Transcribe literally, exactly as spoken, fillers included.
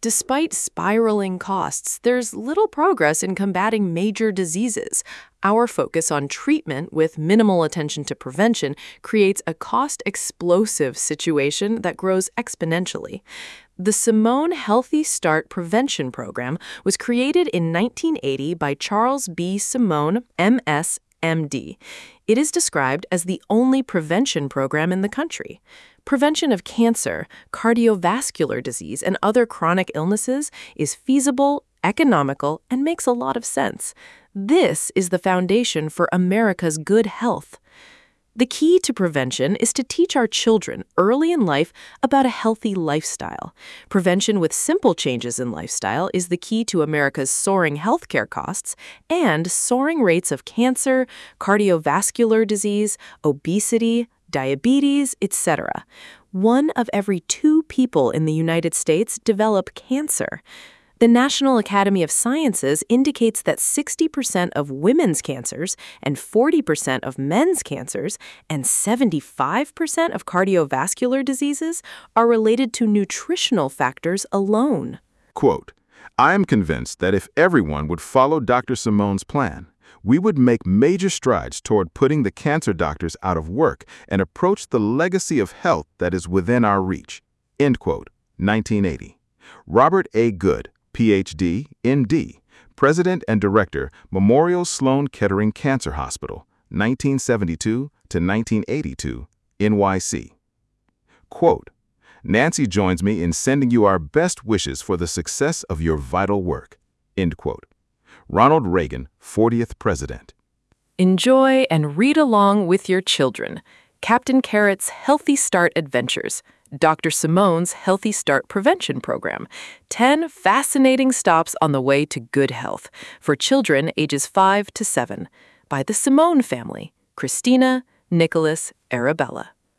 Despite spiraling costs, there's little progress in combating major diseases. Our focus on treatment with minimal attention to prevention creates a cost-explosive situation that grows exponentially. The Simone Healthy Start Prevention Program was created in nineteen eighty by Charles B. Simone, M S, M D. It is described as the only prevention program in the country. Prevention of cancer, cardiovascular disease, and other chronic illnesses is feasible, economical, and makes a lot of sense. This is the foundation for America's good health. The key to prevention is to teach our children early in life about a healthy lifestyle. Prevention with simple changes in lifestyle is the key to America's soaring healthcare costs and soaring rates of cancer, cardiovascular disease, obesity, diabetes, et cetera. One of every two people in the United States develop cancer. The National Academy of Sciences indicates that sixty percent of women's cancers and forty percent of men's cancers and seventy-five percent of cardiovascular diseases are related to nutritional factors alone. Quote, I am convinced that if everyone would follow Doctor Simone's plan, we would make major strides toward putting the cancer doctors out of work and approach the legacy of health that is within our reach. End quote. nineteen eighty. Robert A. Good, P H D, M D, President and Director, Memorial Sloan Kettering Cancer Hospital, nineteen seventy-two to nineteen eighty-two, N Y C. Quote, Nancy joins me in sending you our best wishes for the success of your vital work. End quote. Ronald Reagan, fortieth President. Enjoy and read along with your children. Captain Carrot's Healthy Start Adventures, Doctor Simone's Healthy Start Prevention Program, ten fascinating stops on the way to good health for children ages five to seven, by the Simone family, Christina, Nicholas, Arabella.